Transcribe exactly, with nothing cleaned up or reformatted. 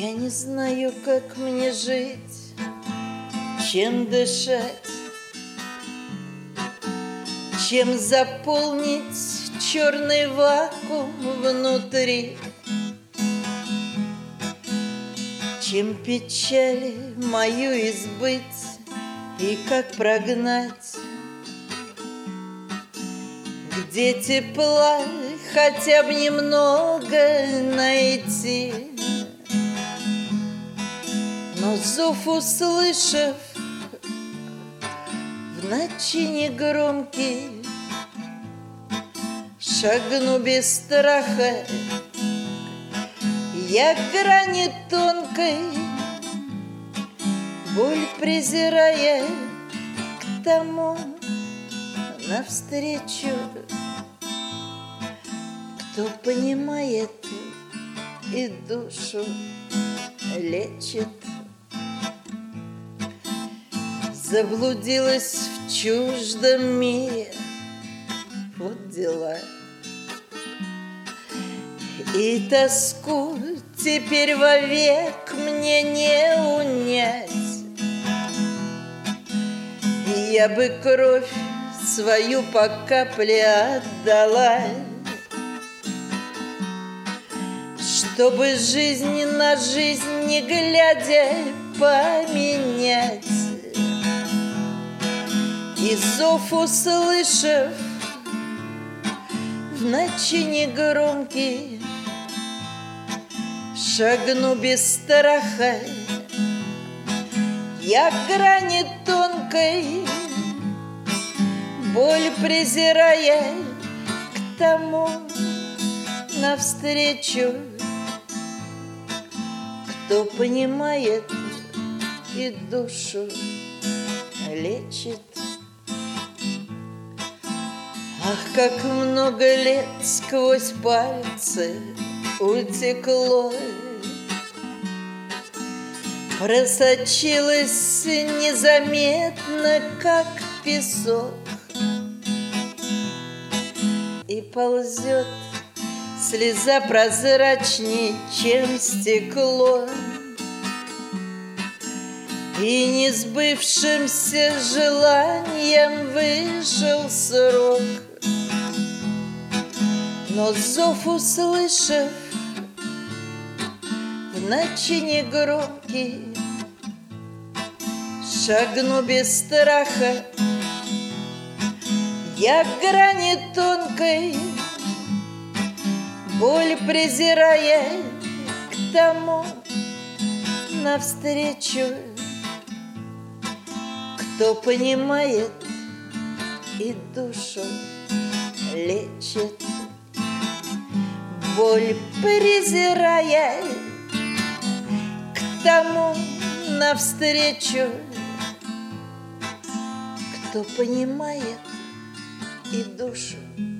Я не знаю, как мне жить, чем дышать, чем заполнить черный вакуум внутри, чем печаль мою избыть и как прогнать, где тепла хотя бы немного найти. Но зов услышав в ночи негромкий, шагну без страха я к грани тонкой, боль презирая к тому навстречу, кто понимает и душу лечит. Заблудилась в чуждом мире, вот дела. И тоску теперь вовек мне не унять. И я бы кровь свою по капле отдала, чтобы жизнь на жизнь не глядя поменять. И зов услышав в ночи негромкий, шагну без страха я к грани тонкой, боль презирая к тому навстречу, кто понимает и душу лечит. Ах, как много лет сквозь пальцы утекло, просочилось незаметно, как песок, и ползет слеза прозрачней, чем стекло. И несбывшимся желанием вышел срок. Но зов услышав в ночи негромкий, шагну без страха я к грани тонкой, боль презирая к тому навстречу, кто понимает и душу лечит. Боль презирая к тому навстречу, кто понимает и душу